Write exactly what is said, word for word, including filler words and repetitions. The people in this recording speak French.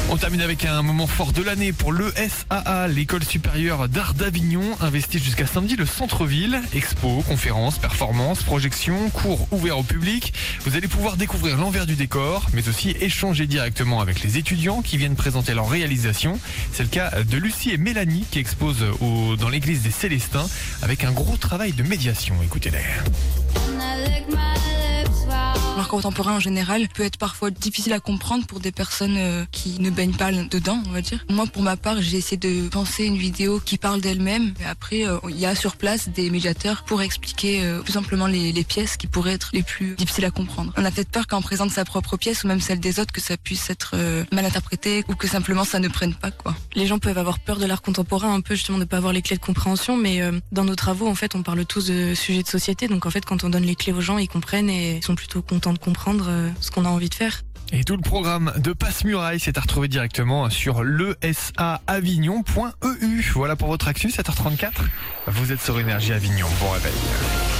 On termine avec un moment fort de l'année pour l'E S A A, l'école supérieure d'art d'Avignon, investit jusqu'à samedi le centre-ville. Expo, conférences, performances, projections, cours ouverts au public. Vous allez pouvoir découvrir l'envers du décor, mais aussi échanger directement avec les étudiants qui viennent présenter leur réalisation. C'est le cas de Lucie et Mélanie qui exposent au, dans l'église des Célestins avec un gros travail de médiation. Écoutez-les. L'art contemporain en général peut être parfois difficile à comprendre pour des personnes euh, qui ne baignent pas dedans, on va dire. Moi, pour ma part, j'ai essayé de penser une vidéo qui parle d'elle-même. Et après, euh, il y a sur place des médiateurs pour expliquer euh, tout simplement les, les pièces qui pourraient être les plus difficiles à comprendre. On a peut-être peur quand on présente sa propre pièce ou même celle des autres que ça puisse être euh, mal interprété ou que simplement ça ne prenne pas, quoi. Les gens peuvent avoir peur de l'art contemporain un peu justement de ne pas avoir les clés de compréhension, mais euh, dans nos travaux, en fait, on parle tous de sujets de société. Donc en fait, quand on donne les clés aux gens, ils comprennent et ils sont plutôt contents de comprendre euh, ce qu'on a envie de faire. Et tout le programme de Passe-Muraille, c'est à retrouver directement sur le s a avignon point e u. Voilà pour votre actu, sept heures trente-quatre. Vous êtes sur Énergie Avignon. Bon réveil.